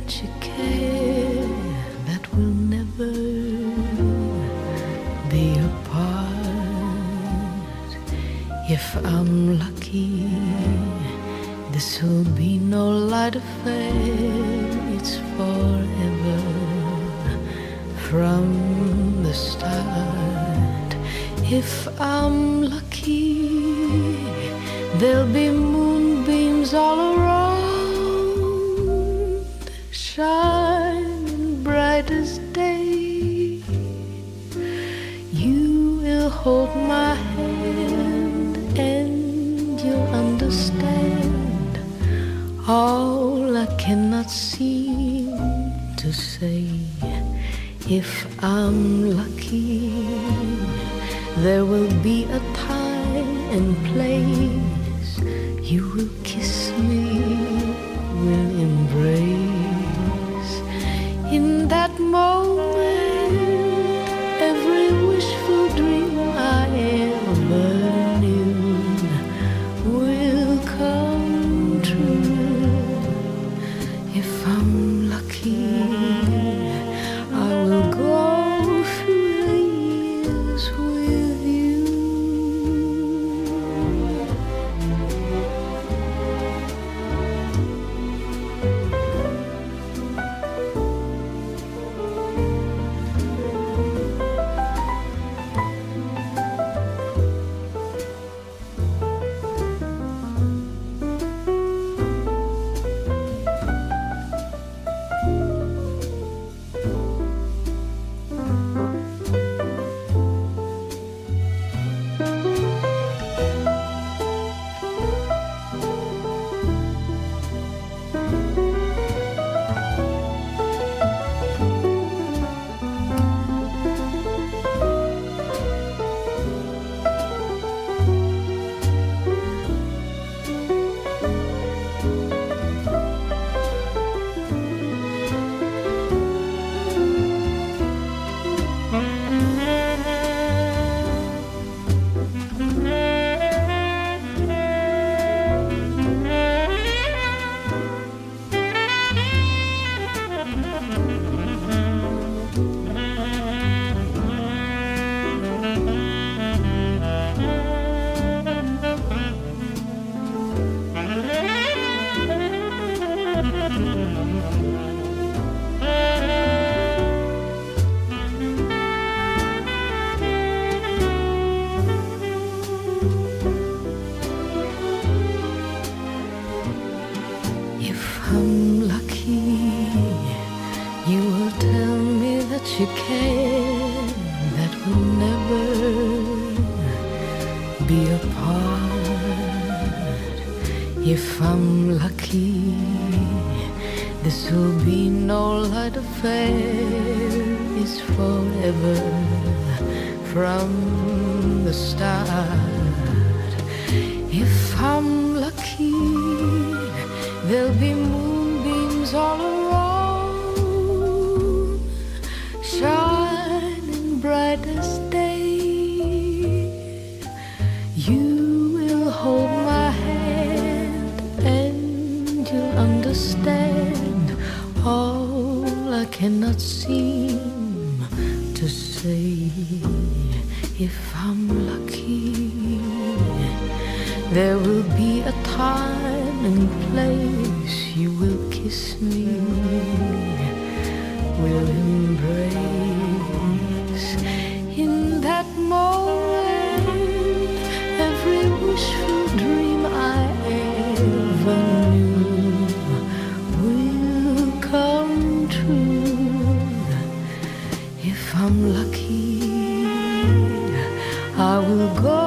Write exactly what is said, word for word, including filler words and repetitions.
that you care, that we'll never be apart. If I'm lucky, this will be no light affair, it's forever from the start. If I'm lucky, there'll be moonbeams all around, shining bright as day. You will hold my hand and you'll understand all I cannot seem to say. If I'm lucky, there will be a time and place. You will kiss me, we'll embrace. In that moment, every wishful dream I ever knew will come true. If I'm lucky, I will go through the years with you. If I'm lucky, you will tell me that you care, that we'll never be apart. If I'm lucky, this will be no light affair, it's forever from the start. If I'm lucky, there'll be moonbeams all around, shining bright as day. You will hold my hand and you'll understand all I cannot seem to say. If I'm lucky, there will be a time and place. You will kiss me, we'll embrace. In that moment, every wishful dream I ever knew will come true. If I'm lucky, I will go